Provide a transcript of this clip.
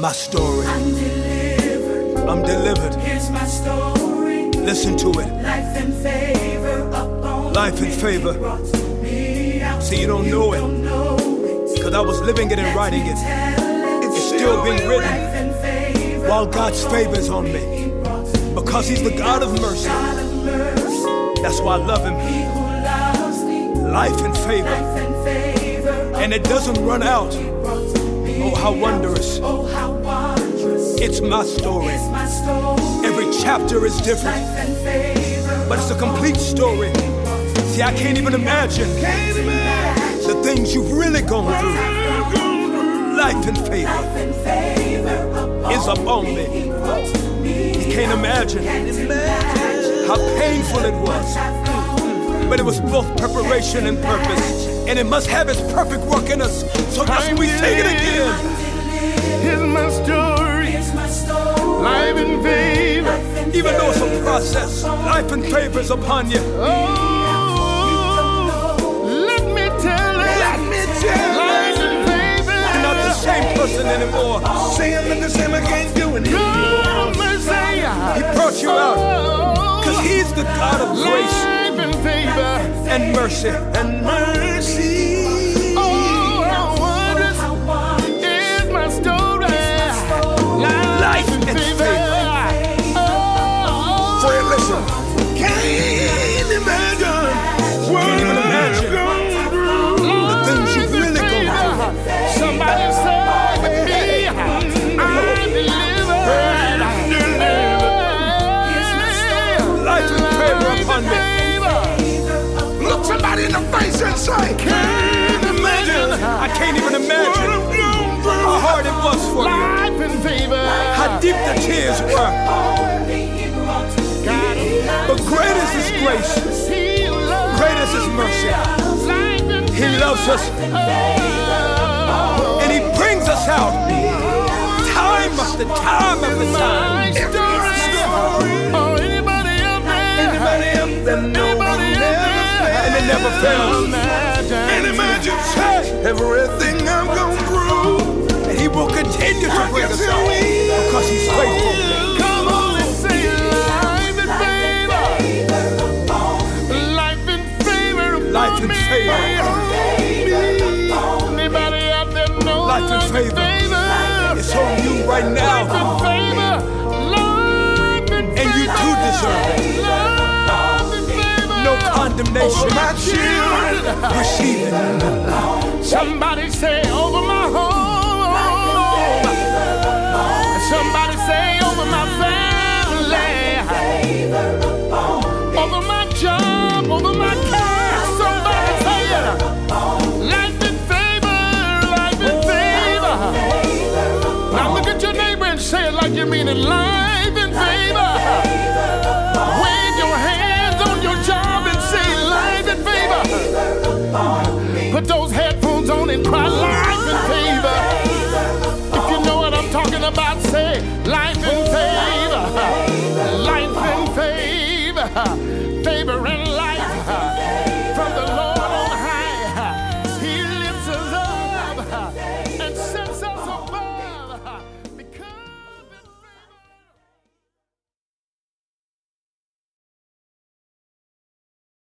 my story. I'm delivered. Here's my story. Listen to it. Life and favor upon Life and favor. See, you don't know it, because I was living it and writing it. It's still being written while God's favor's on me, because He's the God of mercy. That's why I love Him. Life and favor, and it doesn't run out. Oh, how wondrous. It's my story. Every chapter is different, but it's a complete story. See, I can't even imagine the things you've really gone through. Life and favor is upon me. You can't imagine how painful it was, but it was both preparation and purpose, and it must have its perfect work in us. So that's when we take it again. Here's my story, life and favor. Even though it's a process, life and favor is upon you. Oh, let me tell it. Life and favor. You're not the same person anymore. Say I'm not the same, I can't do it anymore. He brought you out, because He's the God of grace Life and favor and mercy. and mercy. Oh, how wondrous is my story. Life and favor. So listen, can't imagine what Can't even imagine the things you've really gone through. Somebody say with me, I'm delivered. Life and favor upon me. Look somebody in the face and say, can't imagine. I can't even imagine how hard it was for you, Life and favor. how deep the tears were. But great is His grace, great is His mercy. He loves us, and He brings us out time after time after time. Oh, anybody up there know And it never fails. and imagine everything I'm going through. And He will continue to bring us out, because He's faithful. Come on and say life and favor. Life and favor. Life and favor. Anybody out there know Life and favor. It's on you right Life now, and favor. Life and and you do deserve it. Life and favor. No condemnation. My children. Receive it. Somebody say over my home. Somebody say over my family. Over my job, over my car. Somebody say it. Life and favor, life and favor. Now look at your neighbor and say it like you mean it. Life